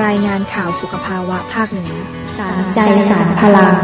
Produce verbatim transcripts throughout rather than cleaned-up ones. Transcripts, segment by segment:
รายงานข่าวสุขภาวะภาคเหนือสารใจสารพลัง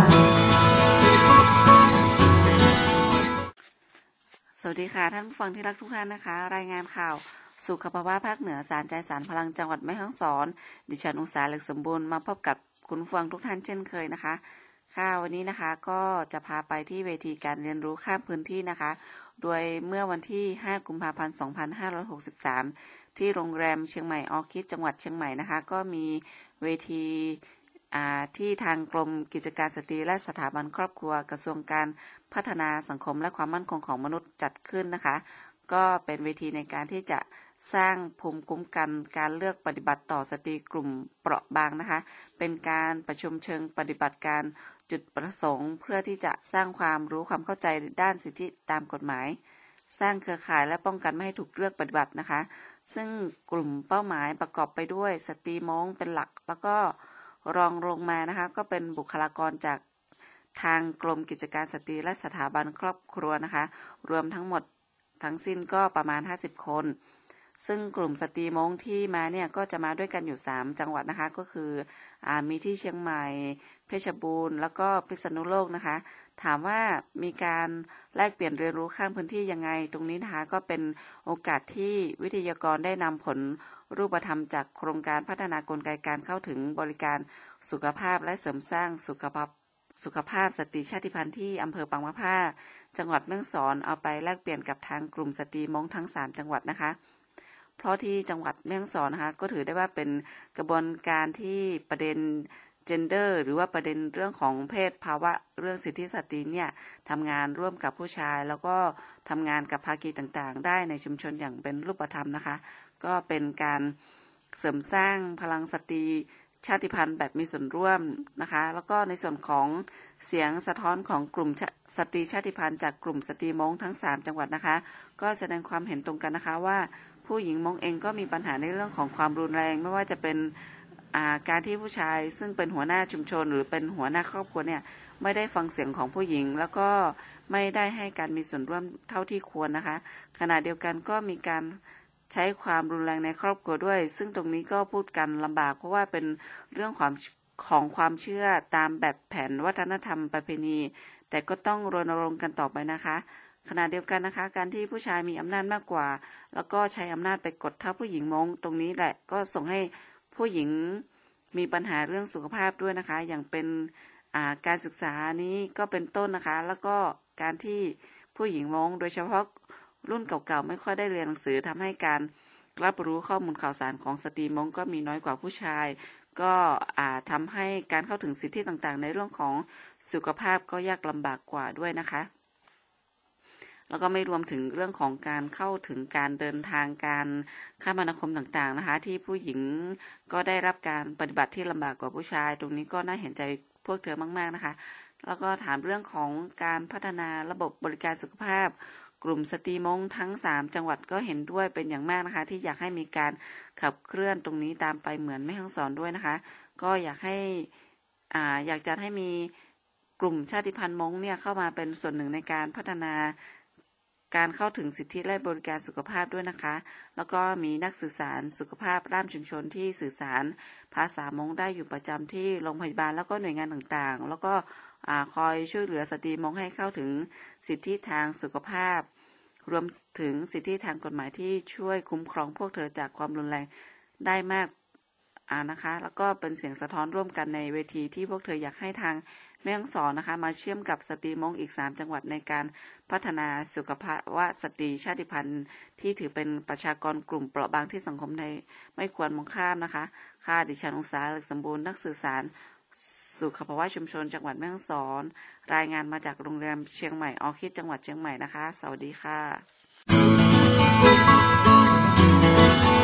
สวัสดีค่ะท่านผู้ฟังที่รักทุกท่านนะคะรายงานข่าวสุขภาวะภาคเหนือสารใจสารพลังจังหวัดแม่ฮ่องสอนดิฉันอุษาเหล็กสมบูรณ์มาพบกับคุณผู้ฟังทุกท่านเช่นเคยนะคะค่ะวันนี้นะคะก็จะพาไปที่เวทีการเรียนรู้ข้ามพื้นที่นะคะโดยเมื่อวันที่ห้ากุมภาพันธ์สองพันห้าร้อยหกสิบสามที่โรงแรมเชียงใหม่ออคิดจังหวัดเชียงใหม่นะคะก็มีเวทีที่ทางกรมกิจการสตรีและสถาบันครอบครัวกระทรวงการพัฒนาสังคมและความมั่นคงของมนุษย์จัดขึ้นนะคะก็เป็นเวทีในการที่จะสร้างภูมิคุ้มกันการเลือกปฏิบัติต่อสตรีกลุ่มเปราะบางนะคะเป็นการประชุมเชิงปฏิบัติการจุดประสงค์เพื่อที่จะสร้างความรู้ความเข้าใจด้านสิทธิตามกฎหมายสร้างเครือข่ายและป้องกันไม่ให้ถูกเลือกปฏิบัตินะคะซึ่งกลุ่มเป้าหมายประกอบไปด้วยสตรีม้งเป็นหลักแล้วก็รองลงมานะคะก็เป็นบุคลากรจากทางกรมกิจการสตรีและสถาบันครอบครัวนะคะรวมทั้งหมดทั้งสิ้นก็ประมาณห้าสิบคนซึ่งกลุ่มสตรีม้งที่มาเนี่ยก็จะมาด้วยกันอยู่สามจังหวัดนะคะก็คืออ่ามีที่เชียงใหม่เพชรบูรณ์แล้วก็พิษณุโลกนะคะถามว่ามีการแลกเปลี่ยนเรียนรู้ข้ามพื้นที่ยังไงตรงนี้นะคะก็เป็นโอกาสที่วิทยากรได้นำผลรูปธรรมจากโครงการพัฒนากลไกการเข้าถึงบริการสุขภาพและเสริมสร้างสุขภาพสุขภาพสตรีชาติพันธุ์ที่อำเภอปางมะผ้าจังหวัดแม่ฮ่องสอนเอาไปแลกเปลี่ยนกับทางกลุ่มสตรีม้งทั้งสามจังหวัดนะคะเพราะที่จังหวัดแม่ฮ่องสอนนะคะก็ถือได้ว่าเป็นกระบวนการที่ประเด็นgender หรือว่าประเด็นเรื่องของเพศภาวะเรื่องสิทธิสตรีเนี่ยทำงานร่วมกับผู้ชายแล้วก็ทำงานกับภาคีต่างๆได้ในชุมชนอย่างเป็นรูปธรรมนะคะก็เป็นการเสริมสร้างพลังสตรีชาติพันธุ์แบบมีส่วนร่วมนะคะแล้วก็ในส่วนของเสียงสะท้อนของกลุ่มสตรีชาติพันธุ์จากกลุ่มสตรีม้งทั้งสามจังหวัดนะคะก็แสดงความเห็นตรงกันนะคะว่าผู้หญิงม้งเองก็มีปัญหาในเรื่องของความรุนแรงไม่ว่าจะเป็นการที่ผู้ชายซึ่งเป็นหัวหน้าชุมชนหรือเป็นหัวหน้าครอบครัวเนี่ยไม่ได้ฟังเสียงของผู้หญิงแล้วก็ไม่ได้ให้การมีส่วนร่วมเท่าที่ควรนะคะขณะเดียวกันก็มีการใช้ความรุนแรงในครอบครัวด้วยซึ่งตรงนี้ก็พูดกันลำบากเพราะว่าเป็นเรื่องความของความเชื่อตามแบบแผนวัฒนธรรมประเพณีแต่ก็ต้องรณรงค์กันต่อไปนะคะขณะเดียวกันนะคะการที่ผู้ชายมีอำนาจมากกว่าแล้วก็ใช้อำนาจไปกดทับผู้หญิงม้งตรงนี้แหละก็ส่งให้ผู้หญิงมีปัญหาเรื่องสุขภาพด้วยนะคะอย่างเป็นการศึกษานี้ก็เป็นต้นนะคะแล้วก็การที่ผู้หญิงม้งโดยเฉพาะรุ่นเก่าๆไม่ค่อยได้เรียนหนังสือทำให้การรับรู้ข้อมูลข่าวสารของสตรีม้งก็มีน้อยกว่าผู้ชายก็อาจทำให้การเข้าถึงสิทธิต่างๆในเรื่องของสุขภาพก็ยากลำบากกว่าด้วยนะคะแล้วก็ไม่รวมถึงเรื่องของการเข้าถึงการเดินทางการคมนาคมต่างๆนะคะที่ผู้หญิงก็ได้รับการปฏิบัติที่ลำบากกว่าผู้ชายตรงนี้ก็น่าเห็นใจพวกเธอมากๆนะคะแล้วก็ถามเรื่องของการพัฒนาระบบบริการสุขภาพกลุ่มสตรีม้งทั้งสามจังหวัดก็เห็นด้วยเป็นอย่างมากนะคะที่อยากให้มีการขับเคลื่อนตรงนี้ตามไปเหมือนแม่ฮ่องสอนด้วยนะคะก็อยากให้อ่าอยากจะให้มีกลุ่มชาติพันธุ์ม้งเนี่ยเข้ามาเป็นส่วนหนึ่งในการพัฒนาการเข้าถึงสิทธิและบริการสุขภาพด้วยนะคะแล้วก็มีนักสื่อสารสุขภาพด้านชุมชนที่สื่อสารภาษามงได้อยู่ประจำที่โรงพยาบาลแล้วก็หน่วยงานต่างๆแล้วก็คอยช่วยเหลือสตรีมงให้เข้าถึงสิทธิทางสุขภาพรวมถึงสิทธิทางกฎหมายที่ช่วยคุ้มครองพวกเธอจากความรุนแรงได้มากนะคะแล้วก็เป็นเสียงสะท้อนร่วมกันในเวทีที่พวกเธออยากให้ทางแม่ฮ่องสอนนะคะมาเชื่อมกับสตรีม้งอีกสามจังหวัดในการพัฒนาสุขภาวะสตรีชาติพันธุ์ที่ถือเป็นประชากรกลุ่มเปราะบางที่สังคมไทยไม่ควรมองข้ามนะคะค่ะดิฉันอุษาเหล็กสมบูรณ์นักสื่อสารสุขภาวะชุมชนจังหวัดแม่ฮ่องสอนรายงานมาจากโรงแรมเชียงใหม่ออคิดจังหวัดเชียงใหม่นะคะสวัสดีค่ะ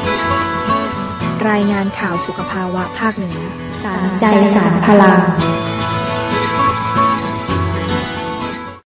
รายงานข่าวสุขภาวะภาคเหนือสารใจสารพลัง